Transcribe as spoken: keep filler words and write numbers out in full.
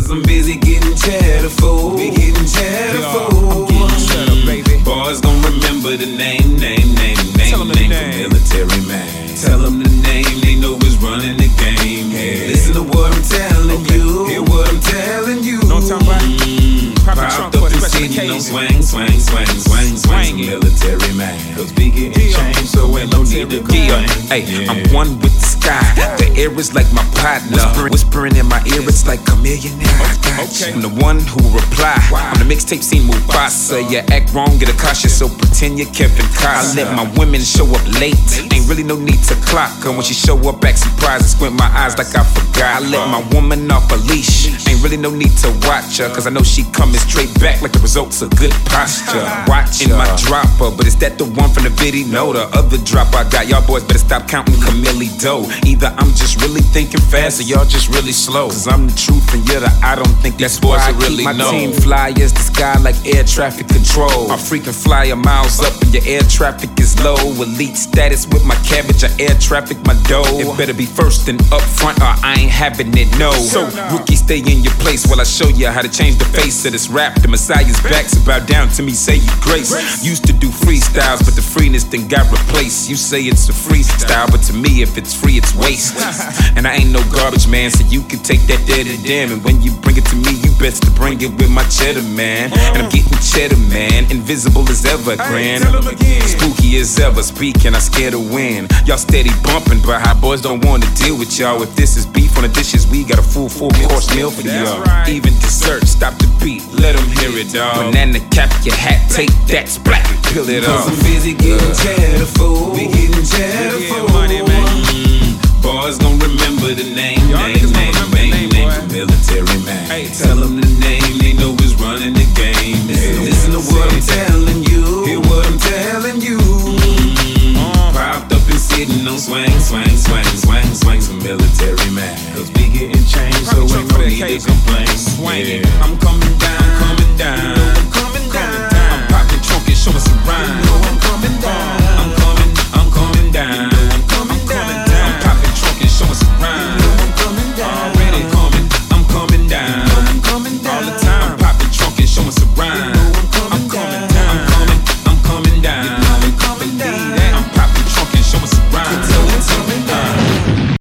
Cause I'm busy getting cheddar, fool. Be getting cheddar, fool. I'm getting cheddar, baby. Boys gon' remember the name, name, name, name, Tell name, name. Military man. Tell them the name, they know who's running the game. Hey. Listen to what I'm telling okay. you. Hear what I'm telling you. Don't tell me. Popped up and sitting on swing, swing, swing, swing, swing. Military man. Cause we getting changed, so ain't no need to complain. Hey, yeah. I'm one with the sky. The air is like my partner. Whispering, whispering in my ear, it's like a millionaire. I got okay. you. I'm the one who will reply. Wow. On the mixtape scene, Mufasa. You act wrong, get a caution, so pretend you're Kevin Costner. I let my women show up late. Ain't really no need to clock her. When she show up, act surprised and squint my eyes like I forgot. I let my woman off a leash. Ain't really no need to watch her, cause I know she coming straight back like the results of good posture. Watching my dropper, but is that the one from the video? No, the other drop I got. Y'all boys better stop counting Camille dough. Either I'm just really thinking fast or y'all just really slow. Cause I'm the truth and you're the I don't think these boys are really know. My team fly as the sky like air traffic control. I freaking fly a miles up and your air traffic is low. Elite status with my cabbage, I air traffic my dough. It better be first and up front or I ain't having it, no. So rookie, stay in your place while I show you how to change the face of this rap. The Messiah's back, so bow down to me, say you grace. Used to do freestyles, but the freeness then got replaced. You say it's a freestyle, but to me, if it's free, it's waste. And I ain't no garbage man, so you can take that dead and damn. And when you bring it to me, you best to bring it with my cheddar, man. And I'm getting cheddar, man. Invisible as ever, grand. Spooky as ever, speaking, I scared to win. Y'all steady bumping, but hot boys don't wanna deal with y'all. If this is beef on the dishes, we got a full four course meal for y'all. Even dessert, stop the beat, let them hear it, dawg. Banana cap your hat, take that, splat, peel it off. Cause I'm busy getting cheddar, fool. We getting cheddar, fool. Boys gon' remember the name, name, name, name, name. Military man. Tell them the name, they know who's running the game. Listen to what I'm telling you. Hear what I'm telling you. Popped up and sitting on swing, swing, swing, swing, swing. Some military man. Cause we getting changed, so ain't no need to complain. Yeah. I'm coming down, coming down.